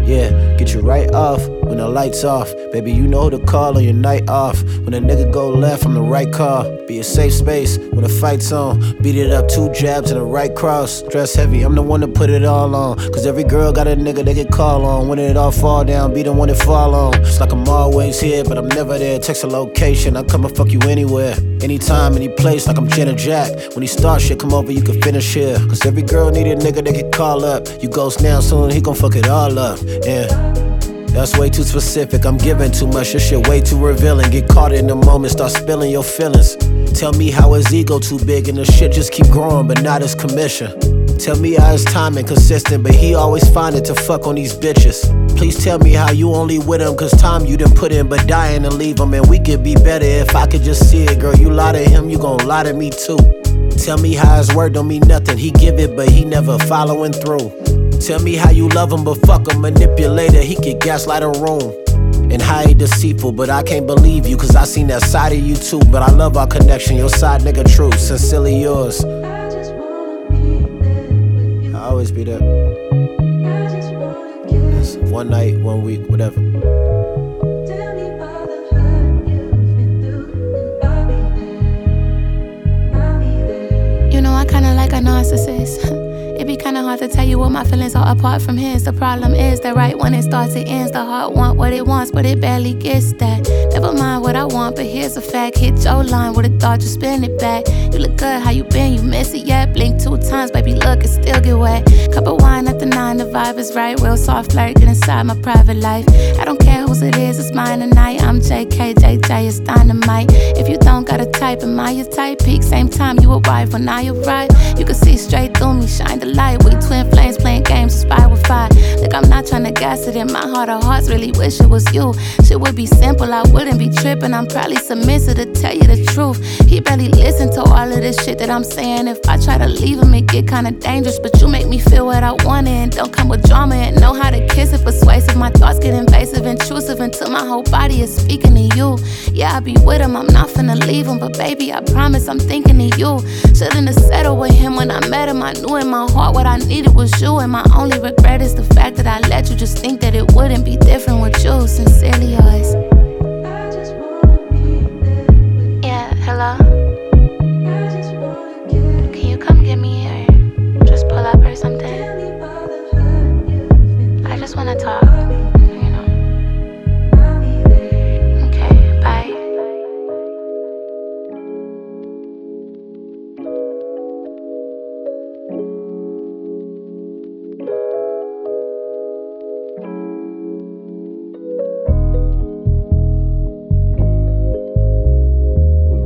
Yeah, get you right off when the lights off. Baby, you know who to call on your night off. When a nigga go left, I'm the right call. Be a safe space when the fight's on. Beat it up, 2 jabs and a right cross. Dress heavy, I'm the one to put it all on. Cause every girl got a nigga they can call on. When it all fall down, be the one to fall on. It's like I'm always here, but I'm never there. Text a location, I come and fuck you anywhere. Anytime, any place, like I'm Jenna Jack. When he start shit, come over, you can finish here. Cause every girl need a nigga they can call up. You ghost now, soon he gon' fuck it all up. Yeah, that's way too specific, I'm giving too much, this shit way too revealing. Get caught in the moment, start spilling your feelings. Tell me how his ego too big and the shit just keep growing, but not his commission. Tell me how his timing consistent, but he always find it to fuck on these bitches. Please tell me how you only with him cause time you done put in, but dying to leave him. And we could be better if I could just see it. Girl, you lie to him, you gon' lie to me too. Tell me how his word don't mean nothing, he give it but he never following through. Tell me how you love him, but fuck a manipulator. He could gaslight a room and how he deceitful, but I can't believe you cause I seen that side of you too. But I love our connection, your side nigga true, sincerely yours. I always be there. It's one night, 1 week, whatever. You know I kinda like a narcissist. It be kinda hard to tell you what my feelings are apart from his. The problem is that right when it starts, it ends. The heart want what it wants, but it barely gets that. Never mind what I want, but here's a fact. Hit your line with a thought, you spin it back. You look good, how you been? You miss it yet? Blink 2 times, baby, look, it still get wet. Cup of wine at the 9, the vibe is right. Real soft flirt, get inside my private life. I don't care whose it is, it's mine tonight. I'm JK, JJ, it's dynamite. If you don't got a type, am I your type? Peak, same time, you arrive when I arrive. You can see straight through me, shine the light. We twin flames playing games, inspired with fire. Look, I'm not trying to gas it in my heart of hearts. Really wish it was you. Shit would be simple, I wouldn't be tripping. I'm probably submissive to tell you the truth. He barely listen to all of this shit that I'm saying. If I try to leave him, it get kinda dangerous. But you make me feel what I want and don't come with drama. And know how to kiss it persuasive. My thoughts get invasive, intrusive until my whole body is speaking to you. Yeah, I be with him, I'm not finna leave him. But baby, I promise I'm thinking of you. Shouldn't have settled with him when I met him. I knew in my heart what I needed was you. And my only regret is the fact that I let you just think that it wouldn't be different with you. Sincerely yours. Yeah, hello? Can you come get me or just pull up or something? I just wanna talk.